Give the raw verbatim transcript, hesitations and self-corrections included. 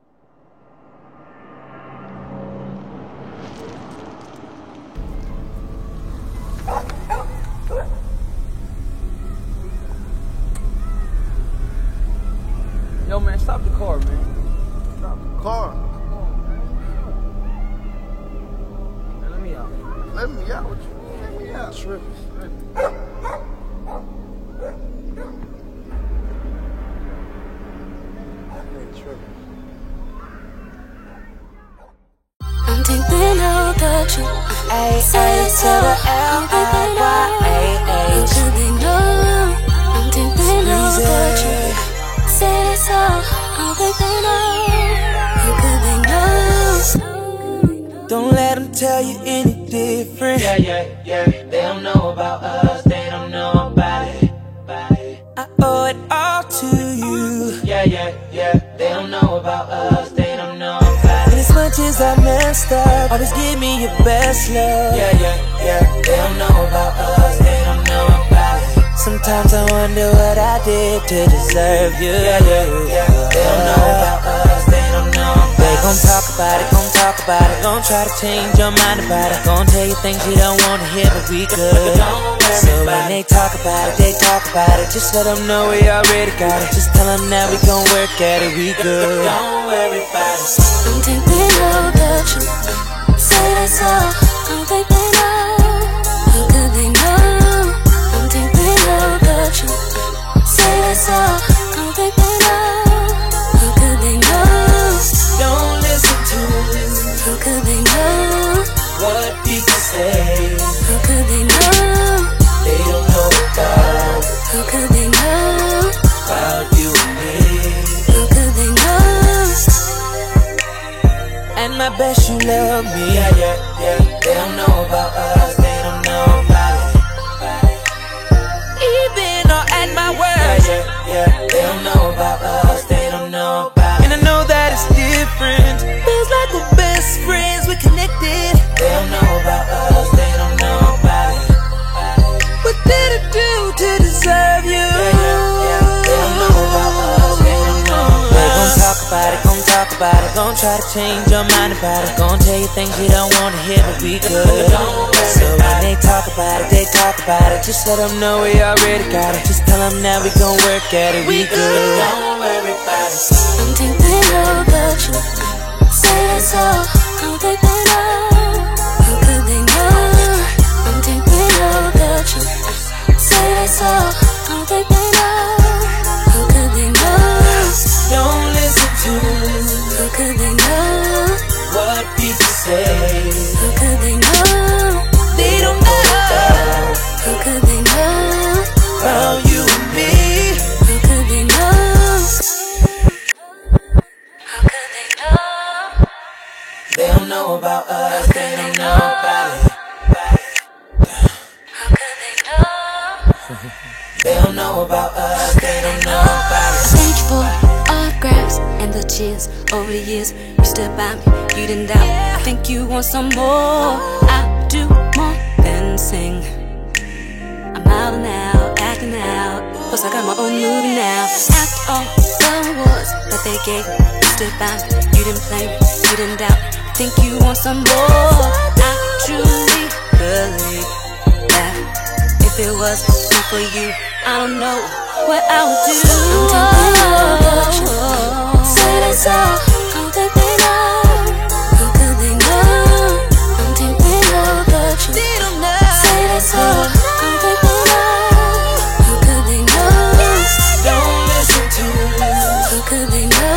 Yo, man, stop the car, man. Stop the car. Come on, man. Man, let me out. Let me out. What you mean? Let me out. Tripping. I'm thinking of the truth. A A to the L I Y A H. How could they know? I'm thinking of the truth. Say this all. How could they know? How could they know? Don't let them tell you any different. Yeah, yeah, yeah. They don't know about us. They don't know about it. I owe it all to you. Yeah, yeah, yeah. They don't know about us. They don't know about And it. as much as I messed up, always give me your best love. Yeah, yeah, yeah. They don't know about us. They don't know about it. Sometimes I wonder what I did to deserve you. Yeah, yeah, yeah. They don't know about us. They don't know about it. They gon' talk about it, gon' talk about it, gon' try to change your mind about it, gon' tell you things you don't wanna hear, but we good. So when they talk about it, they talk about it. Just let them know we already got it. Just tell them that we gon' work at it, we good. Don't worry about it. I'm thinking of the truth. Say this all. How could they know? How could they know? I'm thinking of the truth. Say this all. How could they know? How could they know? Don't listen to How could they know? what people say. How could they know? They don't know about, How could they know? about you and me. How could they know? And I bet you love me. Yeah, yeah, yeah. They don't know about us. They don't know about it. Even all at my Yeah, worst. yeah, yeah. They don't know about us. They don't know about it. And I know that it's different. Feels like we're best friends, we're connected. They don't know about us. They don't know about it. What did I do to deserve you? Yeah, yeah, yeah. They don't know about us. They don't know They about gon' us. talk about it, gon' talk about it, gon' try to change your mind about it, gon' tell you things you don't wanna hear, but we good. So when they talk about it, they talk about it. Just let them know we already got it. Just tell them that we gon' work at it, we good. Don't worry about it. I'm thinking of the truth. Say this all. How could they know? How could they know? I'm thinking of the truth. Say this all. How could they know? How could they know? Don't listen to How could they know? what people say. How could they know? They don't know How could they know? about you and me. How could they know? How could they know? They don't know about us. They don't know about it. How could they know? They don't know about us. They don't know about it. Thank you for autographs and the cheers over the years. You stood by me, you didn't doubt. I think you want some more. I do more than sing. I'm out now, acting out. Plus I got my own movie now. After all the awards that they gave me, you stood by me, you didn't play me, you didn't doubt. I think you want some more. I truly believe that if it wasn't for you, I don't know what I would do. Say this all. How could they know? How could they know? I'm thinking of the truth. They don't know. Say this all. How could they know? How could they know? Don't listen to How could they know?